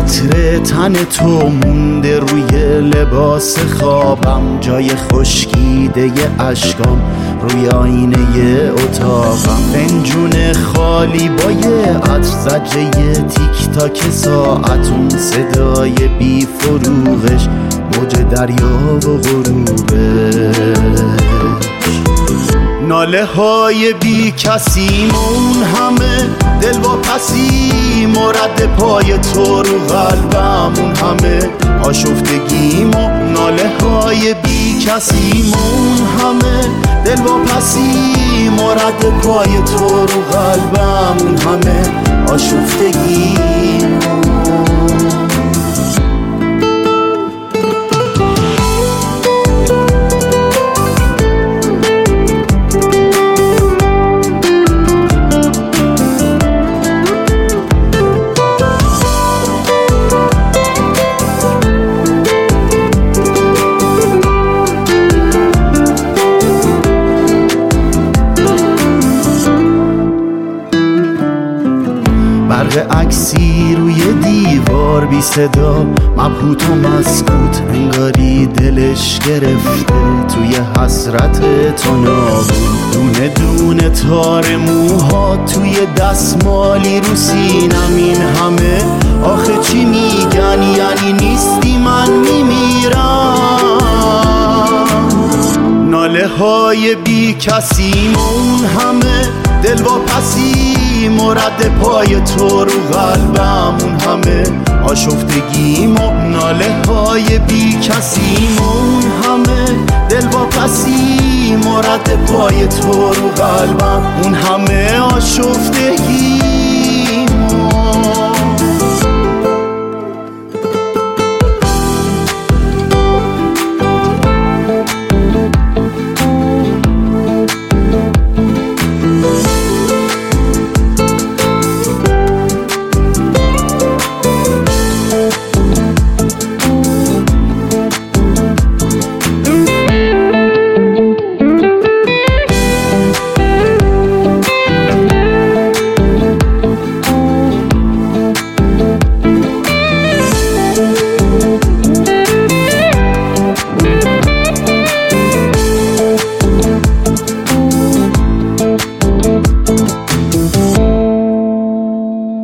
عطر تن تو مونده روی لباس خوابم، جای خشکیده اشکام روی آینه اتاقم، فنجون خالی با یه عطر، زجه تیک تاک ساعت، اون صدای بی فروغش، موج دریا و غروبش، ناله های بی کسی اون همه دلواپسیم و رد پای تو رو قلبم، اون همه آشفتگیم و ناله های بی کسی اون همه دلواپسیم و رد پای تو رو قلبم، اون همه آشفتگیم. برق عکسی روی دیوار بی صدا، مبهوت و مسکوت، انگاری دلش گرفته توی حسرت تو نابود، دونه دونه تار موها توی دستمالی رو سینم، این همه آخه چی میگن؟ یعنی نیستی من میمیرم، ناله های بی کسی اون همه دلواپسی مرد پای تو رو قلبم، اون همه آشفتگیم و ناله های بی کسی اون همه دلواپسی مرد پای تو رو قلبم، اون همه آشفتگی.